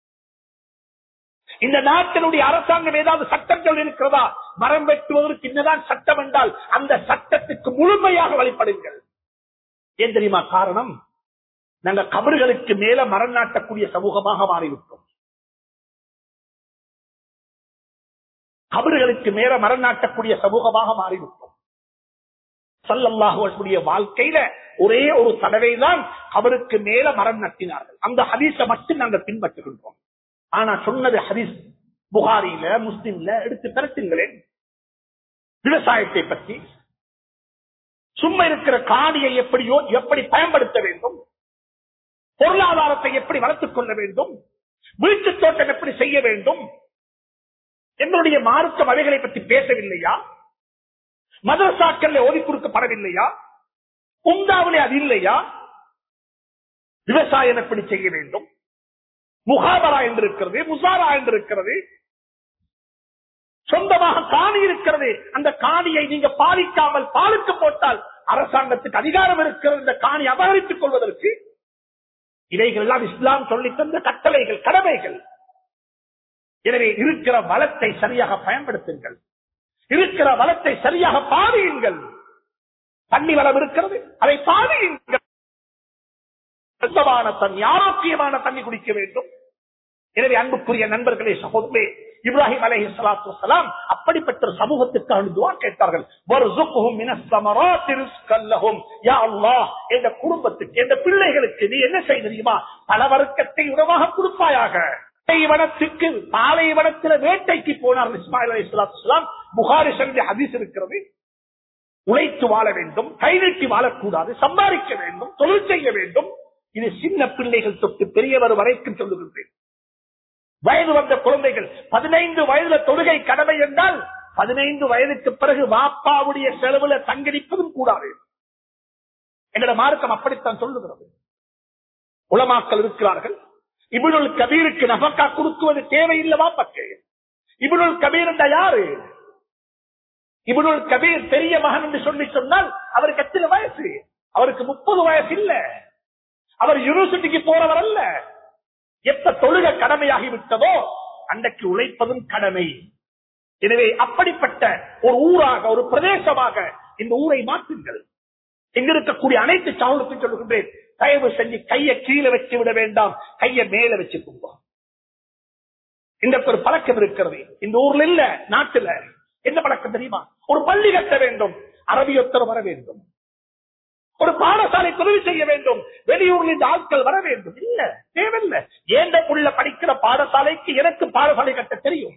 இந்த நாட்டினுடைய அரசாங்கம் ஏதாவது சட்டங்கள் இருக்கிறதா? மரம் வெட்டுவதற்கு என்னதான் சட்டம் என்றால் அந்த சட்டத்துக்கு முழுமையாக வழிபடுங்கள். ஏன் தெரியுமா காரணம்? நாங்கள் கபறுகளுக்கு மேல மரம் நாட்டக்கூடிய சமூகமாக மாறிவிட்டோம். கபறுகளுக்கு மேல மரம் நாட்டக்கூடிய சமூகமாக மாறிவிட்டோம். ஸல்லல்லாஹு அலைஹி வஸல்லம் வாழ்க்கையில ஒரே ஒரு தடவை தான் கபருக்கு மேல மரம் நட்டினார்கள். அந்த ஹதீஸை மட்டும் நாங்கள் பின்பற்றுகின்றோம். ஆனா சொன்னது ஹதீஸ் புகாரில முஸ்லிம்ல எடுத்து தரட்டுங்களேன். விவசாயத்தை பற்றி, சும்மா இருக்கிற காணியை எப்படி பயன்படுத்த வேண்டும், பொருளாதாரத்தை எப்படி வளர்த்துக் கொள்ள வேண்டும், வீட்டு தோட்டம் எப்படி செய்ய வேண்டும், என்னுடைய மார்க்க வகைகளை பற்றி பேசவில்லையா? மதரசாக்கள் ஓதி கொடுக்கப்படவில்லையா? உம்தாவிலே அது இல்லையா? விவசாயம் எப்படி செய்ய வேண்டும், முகாபரா என்று இருக்கிறது, முசாரா என்று இருக்கிறது, சொந்தமாக காணி இருக்கிறது. அந்த காணியை நீங்க பாதிக்காமல் பாலுக்கு போட்டால் அரசாங்கத்துக்கு அதிகாரம் இருக்கிறது இந்த காணி அபகரித்துக் கொள்வதற்கு. இவைகள் எல்லாம் இஸ்லாம் சொல்லி தந்த கட்டளைகள், கடமைகள். எனவே இருக்கிற வளத்தை சரியாக பயன்படுத்துங்கள், இருக்கிற வளத்தை சரியாக பாதியுங்கள். தண்ணி வளம் இருக்கிறது, அதை பாதியுங்கள். சுத்தமான தண்ணி, ஆரோக்கியமான தண்ணி குடிக்க வேண்டும். எனவே அன்புக்குரிய நண்பர்களே, சகோதரே, இப்ராஹிம் அலைஹிஸ்ஸலாத்து வஸ்ஸலாம் அப்படிப்பட்ட சமூகத்துக்கு துஆ கேட்டார்கள். வர்ஸுக்ஹும் மினஸ் ஸமராத்தி ரிஸ்கல் லஹும். யா அல்லாஹ், இந்த குடும்பத்துக்கு, இந்த பிள்ளைகளுக்கு நீ என்ன செய்ய தெரியுமா? பலவர்க்கத்தை உணவாக கொடுப்பாயாக. பாலைவனத்துக்கு, பாலைவனத்தில் வேட்டைக்கு போனார் இஸ்மாயில் அலைஹிஸ்ஸலாத்து வஸ்ஸலாம். புகாரி ஷரீஃபில் ஹதீஸ் இருக்கிறது. உழைத்து வாழ வேண்டும், கை நீட்டி வாழக்கூடாது, சம்பாதிக்க வேண்டும், தொழில் செய்ய வேண்டும். இது சின்ன பிள்ளைகள் தொட்டு பெரியவர் வரைக்கும் சொல்லுகின்றேன். வயது வந்த குழந்தைகள் 15 வயதுல தொழுகை கடமை என்றால் 15 வயதுக்கு பிறகு வாப்பாவுடைய செலவுல தங்கடிப்பதும் கூடாது. எங்களோட மார்க்கம் அப்படித்தான் சொல்லுகிறது. உலமாக்கள் இருக்கிறார்கள். இப்னுல் கபீருக்கு நஃபகா கொடுக்குவது தேவையில்லை வாப்பாக்கு. இப்னுல் கபீர் என்ற யாரு? இப்னுல் கபீர் பெரிய மகன் என்று சொல்லி சொன்னால் அவருக்கு எத்தனை வயசு? அவருக்கு 30 வயசு இல்ல. அவர் யூனிவர்சிட்டிக்கு போறவர் அல்ல. எப்ப தொழுக கடமையாகி விட்டதோ அன்றைக்கு உழைப்பதும் கடமை. எனவே அப்படிப்பட்ட ஒரு ஊராக, ஒரு பிரதேசமாக இந்த ஊரை மாற்றுங்கள். இங்க இருக்கக்கூடிய அனைத்து சகோதரத்தையும் சொல்லுகின்றேன், தயவு செஞ்சு கையை கீழே வச்சு விட வேண்டாம், கையை மேல வச்சுக்கோங்க. இந்த ஒரு பழக்கம் இருக்கிறது இந்த ஊர்ல இல்ல, நாட்டுல. என்ன பழக்கம் தெரியுமா? ஒரு பள்ளி கட்ட வேண்டும், அரபியொத்தர் வர வேண்டும், ஒரு பாடசாலை தொழில் செய்ய வேண்டும், வெளியூரில் இந்த ஆட்கள் வர வேண்டும். இல்ல, தேவையில்லை. ஏண்ட புள்ள படிக்கிற பாடசாலைக்கு எனக்கு பாடசாலை கட்ட தெரியும்.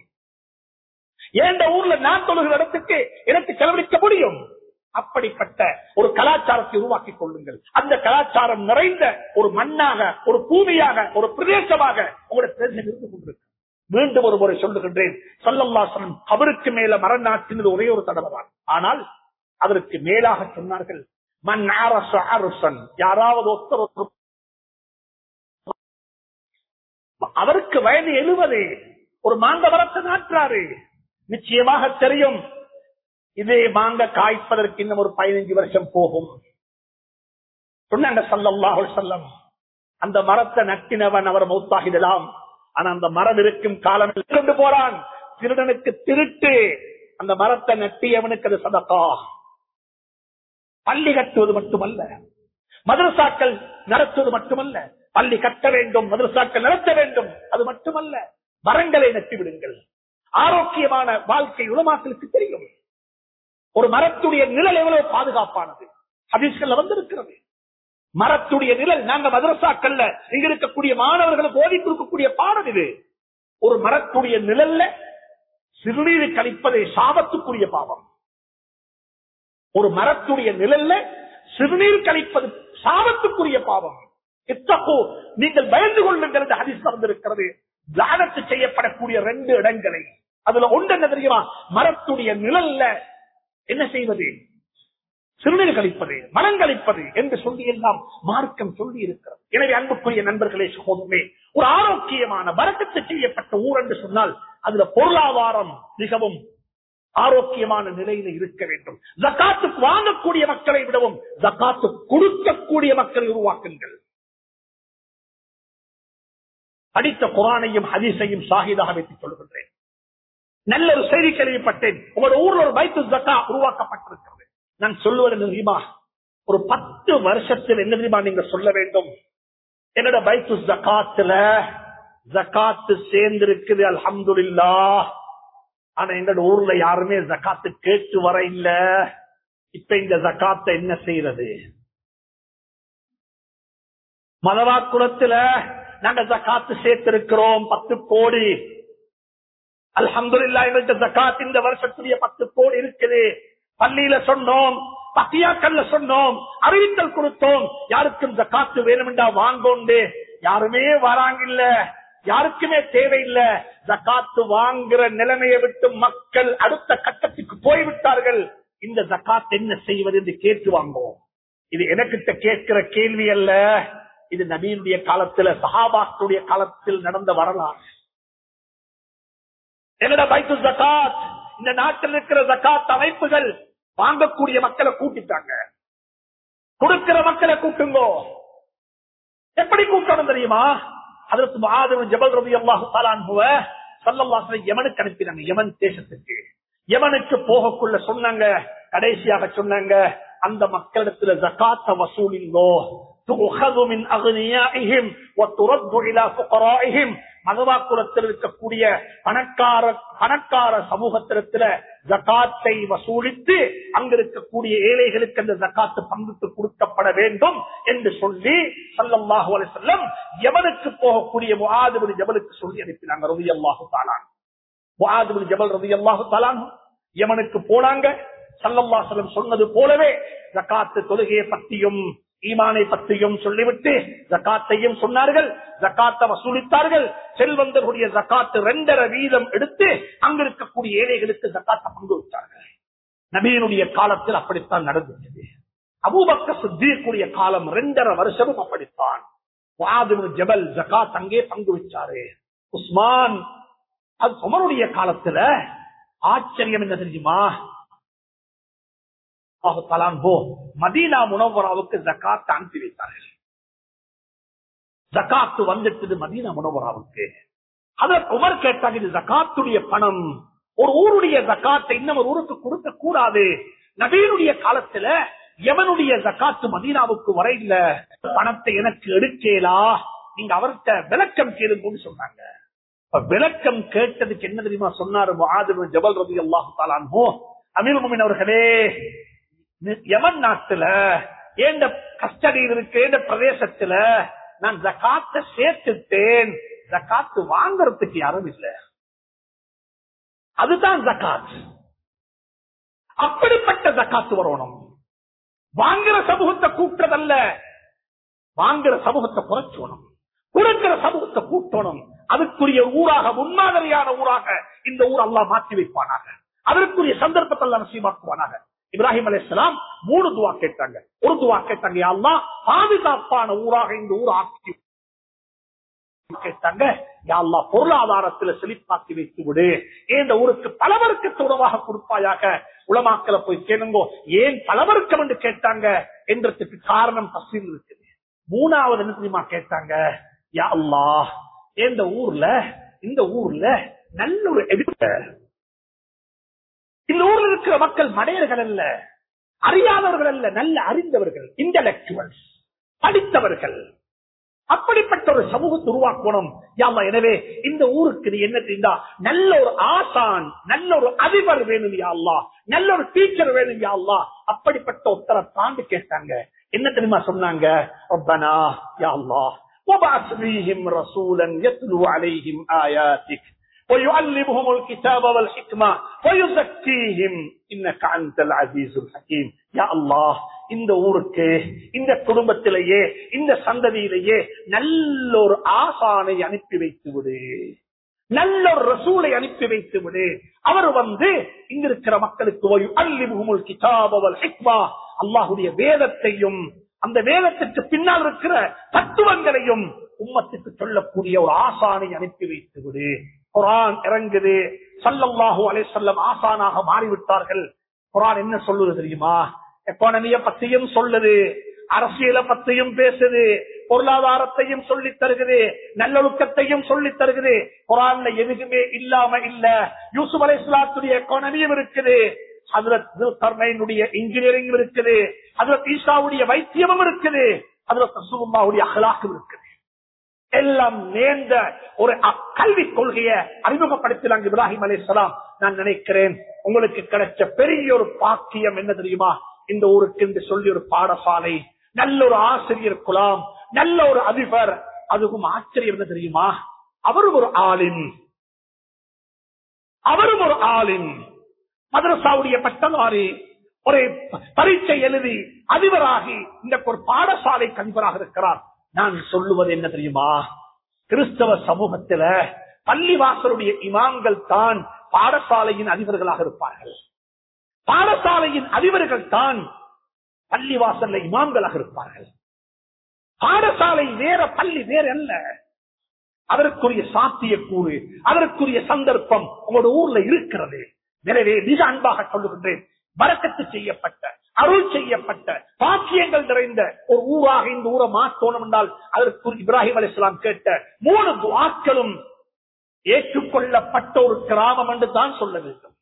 ஏண்ட ஊர்ல நான் தொழுகிற இடத்துக்கு எனக்கு செலவழிக்க முடியும். அப்படிப்பட்ட ஒரு கலாச்சாரத்தை உருவாக்கிக் கொள்ளுங்கள். அந்த கலாச்சாரம் நிறைந்த ஒரு மண்ணாக, ஒரு பூமியாக, ஒரு பிரதேசமாக உங்களுடைய பிரதேசம் இருந்து கொண்டிருக்கு. மீண்டும் ஒரு முறை சொல்லுகின்றேன், ஸல்லல்லாஹு அலைஹி வஸல்லம் கபருக்கு மேல மரம் நாட்டினது ஒரே ஒரு தடவை தான். ஆனால் அதற்கு மேலாக சொன்னார்கள், மன் அரஸ அர்ஸன், யாராவது ஒருத்தர் அவருக்கு வயது 70, ஒரு மாங்க மரத்தை நாட்டுறாரு, நிச்சயமாக தெரியும் இதே மாங்க காய்ப்பதற்கு இன்னும் ஒரு 15 வருஷம் போகும் சொன்னாங்க ஸல்லல்லாஹு அலைஹி வஸல்லம். அந்த மரத்தை நட்டினவன் அவர் மௌத்தாகிடலாம், ஆனா அந்த மரம் இருக்கும் காலம் கொண்டு போறான். திருடனுக்கு திருட்டு, அந்த மரத்தை நட்டியவனுக்கு அது சதகா. பள்ளி கட்டுவது மட்டுமல்ல, மதரசாக்கள் நடத்துவது மட்டுமல்ல, பள்ளி கட்ட வேண்டும், மதரசாக்கள் நடத்த வேண்டும், அது மட்டுமல்ல, மரங்களை நட்டி விடுங்கள். ஆரோக்கியமான வாழ்க்கை உலமாக்களுக்கு தெரியும். ஒரு மரத்துடைய நிழல் எவ்வளவு பாதுகாப்பானது ஹதீஸ்கள்ல வந்திருக்கிறது. மரத்துடைய நிழல், நாங்க மதரசாக்கள்ல இங்க இருக்கக்கூடிய மாணவர்களுக்கு ஓதி கொடுக்கக்கூடிய பாடம் இது. ஒரு மரத்துடைய நிழல்ல சிறுநீர் கழிப்பதை சாபத்துக்குரிய பாவம். ஒரு மரத்துடைய நிழல்ல சிறுநீர் கழிப்பது சாபத்துக்குரிய பாவம். இத்தகோ, நீங்கள் பயந்து கொள்ளுங்கள். ஹதீஸ் வந்திருக்கிறது. லானத்து செய்யப்படக்கூடிய 2 இடங்களை, அதுல ஒன்று என்ன தெரியுமா? மரத்துடைய நிழல்ல என்ன செய்வது? சிறுநீர் கழிப்பது, மனம் கழிப்பது என்று சொல்லி எல்லாம் மார்க்கம் சொல்லி இருக்கிறது. எனவே அன்புக்குரிய நண்பர்களே, சகோதரர்களே, ஒரு ஆரோக்கியமான பரக்கத்து செய்யப்பட்ட ஊர் என்று சொன்னால் அதுல பொருளாதாரம் மிகவும் ஆரோக்கியமான நிலையில இருக்க வேண்டும். ஜகாத்து வாங்கக்கூடிய மக்களை விடவும் ஜகாத்து கொடுக்கக்கூடிய மக்களை உருவாக்குங்கள். படித்த குர்ஆனையும் ஹதீஸையும் ஷாஹிதாக வைத்துக் சொல்லுகின்றேன். நல்ல ஒரு செய்தி கேள்விப்பட்டேன். உங்களோட ஊர்ல ஒரு பைத்து ஜக்கா உருவாக்கப்பட்டிருக்கிறது. நான் சொல்லுவது தெரியுமா, ஒரு 10 வருஷத்தில் என்ன தெரியுமா நீங்க சொல்ல வேண்டும், என்னோட பைத்து ஜக்காத்துல ஜக்காத்து சேர்ந்திருக்குது அல்ஹம்துலில்லாஹ். ஆனா எங்களோட ஊர்ல யாருமே ஜக்காத்து கேட்டு வர இல்ல. இப்ப இந்த ஜக்காத்தை என்ன செய்யறது? மதவாக்குளத்துல நாங்க ஜக்காத்து சேர்த்திருக்கிறோம் 10 கோடி. அல்ஹம்துலில்லாஹ் எங்கள்ட்ட ஜக்காத் இந்த வருஷத்துடைய 10 கோடி இருக்குது. பள்ளியில சொன்னோம், பத்தியாக்கல்ல சொன்னோம், அறிவித்தல் கொடுத்தோம், யாருக்கும் ஜக்காத்து வேணும்டா வாங்கோண்டு. யாருமே வராங்கில்ல, யாருக்குமே தேவையில்லை. ஜக்காத்து வாங்குற நிலைமையை விட்டு மக்கள் அடுத்த கட்டத்துக்கு போய்விட்டார்கள். இந்த ஜக்காத் என்ன செய்வது என்று கேட்டு வாங்குவோம். இது எனக்கிட்ட கேட்கிற கேள்வி அல்ல, இது நபியினுடைய காலத்துல சஹாபாக்களுடைய காலத்தில் நடந்த வரலாறு. என்னோட பைத்து ஜக்காத், இந்த நாட்டில் இருக்கிற ஜக்காத் அமைப்புகள் வாங்கக்கூடிய மக்களை கூட்டிட்டாங்க, கொடுக்கிற மக்களை கூட்டுங்கோ. எப்படி கூட்டணும் தெரியுமா? ஹஜ்ரத் முஆத் பின் ஜபல் ரலியல்லாஹு தஆலா அன்ஹு ஸல்லல்லாஹு அலைஹி யமனுக்கு அனுப்பினாங்க. யமன் தேசத்துக்கு. யமனுக்கு போகக்குள்ள சொன்னாங்க, கடைசியாக சொன்னாங்க, அந்த மக்களிடத்துல ஜகாத்த வசூலிங்கோ, துஅஹது மின் அக்னியாஇஹிம் வ துரது இலா ஃபுகராஇஹிம். மதவாக்குளத்தில் இருக்கக்கூடிய பணக்கார சமூகத்திடத்துல ஜகாத்தை வசூலித்து அங்க இருக்கக்கூடிய ஏழைகளுக்கு அந்த ஜகாத்து பங்குக்கு கொடுக்கப்பட வேண்டும் என்று சொல்லி ஸல்லல்லாஹு அலைஹி வஸல்லம் யமனுக்கு போகக்கூடிய முஆத் பின் ஜபலுக்கு சொல்லி அனுப்பினாங்க ரலியல்லாஹு தஆலா. முஆத் பின் ஜபல் ரலியல்லாஹு தஆலா யமனுக்கு போனாங்க. ஸல்லல்லாஹு அலைஹி வஸல்லம் சொன்னது போலவே ஜகாத்து தொழுகையை பற்றியும் ஈமானை பற்றியும் சொல்லிவிட்டு ஜகாத்தையும் சொன்னார்கள். ஜகாத்தை வசூலித்தார்கள். செல்வந்தர்களுடைய ஜகாத்து 2.5% எடுத்து அங்க இருக்கக்கூடிய ஏழைகளுக்கு ஜகாத்தை பங்கு வச்சார்கள். நபியினுடைய காலத்தில் அப்படித்தான் நடந்தது. அபூபக்கர் சித்தீக்குடைய காலம் 2.5 வருஷமும் அப்படித்தான். முஆத் பின் ஜபல் ஜகாத் அங்கே பங்கு வச்சாரு. உஸ்மான் உமருடைய காலத்துல ஆச்சரியம் என்ன தெரியுமா? மதீனா முனவராவுக்கு ஜகாத் அனுப்பி வைத்தார்கள். ஜகாத்து வந்துட்டது மதீனா முனவராவுக்கு. அதற்கு உமர் கேட்டாங்க, இது ஜகாத்துடைய பணம், ஒரு ஊருடைய ஜகாத்தை இன்னும் ஒரு ஊருக்கு கொடுக்க கூடாது. நபியினுடைய காலத்துல யமனுடைய ஜகாத்து மதீனாவுக்கு வர இல்ல, பணத்தை எனக்கு எடுக்கலா, நீங்க அவர்கிட்ட விளக்கம் கேளுங்கன்னு சொன்னாங்க. விளக்கம் கேட்டதுக்கு என்ன தெரியுமா சொன்னாரு முஆத் பின் ஜபல் ரலியல்லாஹு தஆலா அன்ஹு, அமீருல் முஃமினீன் அவர்களே, யமன் நாட்டுல ஏண்ட கஸ்டடியில் இருக்கு, ஏண்ட பிரதேசத்துல நான் ஜகாத்தை சேர்த்துட்டேன், ஜகாத்து வாங்கறதுக்கு யாரும் இல்ல, அதுதான் ஜகாத். அப்படிப்பட்ட ஜகாத்து வரணும். வாங்குற சமூகத்தை கூட்டுறதல்ல, வாங்குற சமூகத்தை குறைச்சணும், கொடுக்கிற சமூகத்தை கூட்டணும். அதுக்குரிய ஊராக, முன்மாதிரியான ஊராக இந்த ஊர் அல்லாஹ் மாற்றி வைப்பானாக. அதற்குரிய சந்தர்ப்பத்தை அல்லாஹ் நசீபாக்குவானாக. இப்ராஹிம் அலைஹிஸ்ஸலாம் 3 துஆ கேட்டாங்க. ஒரு துஆ கேட்டாங்க, யா அல்லாஹ் பாதுகாப்பான ஊராக இந்த ஊர் ஆக்கி கேட்டாங்க. யா அல்லாஹ் பொருளாதாரத்தில் செழிப்பாக்கி வைத்து விடு, இந்த ஊருக்கு பலவர்க்கத்து உணவாக கொடுப்பாயாக. உலமாக்களை போய் கேளுங்கோ, ஏன் பலவர்க்கம் என்று கேட்டாங்க என்றதுக்கு காரணம் தஃசீல் இருக்குது. 3வது என்ன தெரியுமா கேட்டாங்க, யா அல்லாஹ் இந்த ஊர்ல நல்ல ஒரு இந்த ஊர்ல இருக்கிற மக்கள் மடையர்கள் அல்ல, அறியாதவர்கள் அல்ல, நல்ல அறிந்தவர்கள், இன்டலெக்சுவல்ஸ், படித்தவர்கள். அப்படிப்பட்ட ஒரு சமூகத்தை உருவாக்கணும் யா அல்லாஹ். எனவே இந்த ஊருக்கு நீ என்ன தெரிந்தா, நல்ல ஒரு ஆசான், நல்ல ஒரு அதிபர் வேணும் யா அல்லாஹ், நல்ல ஒரு டீச்சர் வேணும் யா அல்லாஹ். அப்படிப்பட்ட ஒருத்தரை தாண்டி கேட்டாங்க. என்ன தெரியுமா சொன்னாங்க, ரப்பனா யா அல்லாஹ் வபஅஸ் ஃபீஹிம் ரசூலன் யத்லு அலைஹிம் ஆயாத்திக் ويعلمهم الكتاب والحكمة ويزكيهم إنك أنت العزيز الحكيم. يا الله இந்த ஊருக்கு, இந்த குடும்பத்திலேயே, இந்த சந்ததியிலேயே நல்ல ஒரு ஆசானை அனுப்பி வைத்து விடு, நல்ல ஒரு ரசூலை அனுப்பி வைத்து விடு. அவர் இங்க இருக்கிற மக்களுக்கு வயுஅல்லிமுஹுல் கிதாப வல் ஹிக்மா, அல்லாஹ்வுடைய வேதத்தையும் அந்த வேதத்திற்கு பின்னால் இருக்கிற தத்துவங்களையும் உம்மத்துக்கு சொல்லக்கூடிய ஒரு ஆசானை அனுப்பி வைத்து விடு. குர்ஆன் இறங்குது. ஸல்லல்லாஹு அலைஹி வஸல்லம் ஆசானாக மாறிவிட்டார்கள். குர்ஆன் என்ன சொல்லுது தெரியுமா? எக்கானமிய பத்தியும் சொல்லுது, அரசியல பத்தியும் பேசுது, பொருளாதாரத்தையும் சொல்லித் தருகிறது, நல்லொழுக்கத்தையும் சொல்லித் தருகிறது. குர்ஆன்ல எதுவுமே இல்லாம இல்ல. யூசுப் அலைஹிஸ்ஸலாத்துடைய எக்கானமியும் இருக்குது, ஹஜ்ரத் துல்கர்னைனுடைய இன்ஜினியரிங் இருக்குது, ஹஜ்ரத் ஈசாவுடைய வைத்தியமும் இருக்குது, ஹஜ்ரத் ரசூலுல்லாஹுடைய அஹ்லாக்கும் இருக்குது. எல்லாம் நேர்ந்த ஒரு கல்வி கொள்கையை அறிமுகப்படுத்தினாங்க இப்ராஹிம் அலைஹிஸ்ஸலாம். நான் நினைக்கிறேன் உங்களுக்கு கிடைச்ச பெரிய ஒரு பாக்கியம் என்ன தெரியுமா? இந்த ஊருக்கு என்று சொல்லி ஒரு பாடசாலை, நல்ல ஒரு ஆசிரியர் குலாம், நல்ல ஒரு அதிபர். அதுவும் ஆச்சரியம் என்ன தெரியுமா? அவரும் ஒரு ஆலிம், அவரும் ஒரு ஆலிம், மதரசாவுடைய பட்டதாரி, ஒரு பரீட்சை எழுதி அதிபராகி இந்த ஒரு பாடசாலை அதிபராக இருக்கிறார். நான் சொல்லுவது என்ன தெரியுமா? கிறிஸ்தவ சமூகத்தில பள்ளிவாசலுடைய இமாம்கள் தான் பாடசாலையின் அதிபர்களாக இருப்பார்கள். பாடசாலையின் அதிபர்கள் தான் பள்ளிவாசல்ல இமாம்களாக இருப்பார்கள். பாடசாலை வேற, பள்ளி வேற அல்ல. அதற்குரிய சாத்தியக்கூறு, அதற்குரிய சந்தர்ப்பம் உங்களோட ஊர்ல இருக்கிறது. எனவே மிக அன்பாக சொல்லுகின்றேன், பரக்கத்து செய்யப்பட்ட, அருள் செய்யப்பட்ட, பாக்கியங்கள் நிறைந்த ஒரு ஊராக இந்த ஊரை மாற்றணும் என்றால் அதற்கு இப்ராஹிம் அலைஹிஸ்ஸலாம் கேட்ட 3 துஆக்களும் ஏற்றுக்கொள்ளப்பட்ட ஒரு கிராமம் என்று தான் சொல்ல வேண்டும்.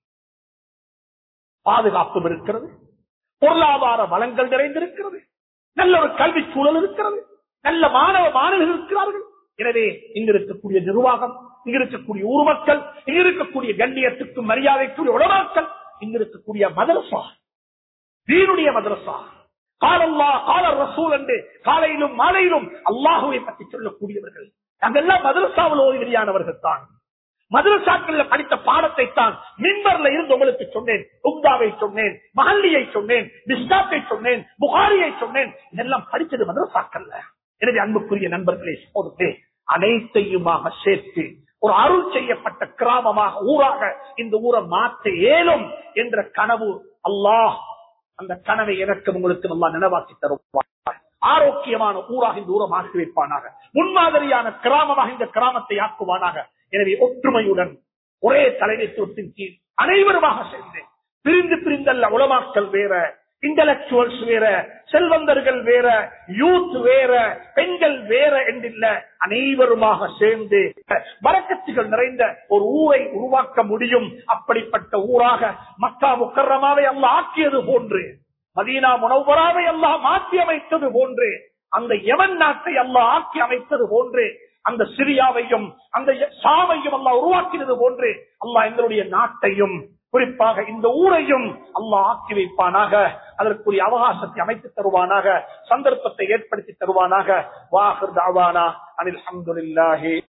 பாதுகாப்பும் இருக்கிறது, பொருளாதார வளங்கள் நிறைந்திருக்கிறது, நல்ல ஒரு கல்வி சூழல் இருக்கிறது, நல்ல மாணவர்கள் இருக்கிறார்கள். எனவே இங்கு இருக்கக்கூடிய நிர்வாகம், இங்கு இருக்கக்கூடிய ஊர் மக்கள், இங்கு இருக்கக்கூடிய கண்ணியத்துக்கு மரியாதைக்குரிய உலமாக்கள், இங்கு இருக்கக்கூடிய மதரசா, தீனுடைய மதரசா, காலல்லாஹ் கால ரசூல் என்று காலையிலும் மாலையிலும் அல்லாஹுவை பற்றி சொல்லக்கூடியவர்கள். நாங்கெல்லாம் மதரசாவில் ஓய்வெளியானவர்கள் தான். மதரசாக்கள் படித்த பாடத்தை தான் மிம்பர்ல இருந்து உங்களுக்கு சொன்னேன். உம்தாவை சொன்னேன், மஹல்லியை சொன்னேன், மிஸ்காத்தை சொன்னேன், புகாரியை சொன்னேன். இதெல்லாம் படித்தது மதரசாக்கள்ல. எனவே அன்புக்குரிய நண்பர்களே, பொறுத்தே அனைத்தையுமாக சேர்த்து ஒரு அருள் செய்யப்பட்ட கிராமமாக, ஊராக இந்த ஊரை மாற்ற இயலும் என்ற கனவு அல்லாஹ், அந்த கனவை எனக்கு உங்களுக்கு நல்லா நினைவாக்கி தருவார். ஆரோக்கியமான ஊராக இந்த ஊரை மாற்றி வைப்பானாக, முன்மாதிரியான கிராமமாக இந்த கிராமத்தை ஆக்குவானாக. எனவே ஒற்றுமையுடன் ஒரே தலைமைத்துவத்தின் கீழ் அனைவருமாக சேர்ந்து, பிரிந்து பிரிந்தல்ல, உலமாக்கள் வேற, இன்டலக்சுவல்ஸ் வேற, செல்வந்தர்கள் வேற, யூத் வேற, பெண்கள் வேற என்றில்ல, அனைவருமாக சேர்ந்து பரக்கத்துகள் நிறைந்த ஒரு ஊரை உருவாக்க முடியும். அப்படிப்பட்ட ஊராக மக்கா முக்கர்ரமாவை அல்லாஹ் ஆக்கியது போன்று, மதீனா முனவ்வராவை அல்லாஹ் மாற்றி அமைத்தது போன்று, அந்த யமன் நாட்டை அல்லாஹ் ஆக்கி அமைத்தது போன்று, அந்த சிரியாவையும் அந்த ஷாமையும் அல்லாஹ் உருவாக்கினது போன்று அல்லாஹ் எங்களுடைய நாட்டையும் குறிப்பாக இந்த ஊரையும் அல்லாஹ் ஆக்கி வைப்பானாக. அதற்குரிய அவகாசத்தை அமைத்து தருவானாக, சந்தர்ப்பத்தை ஏற்படுத்தி தருவானாக. வாஹிர் தஅவானா அனில் ஹம்துலில்லாஹி.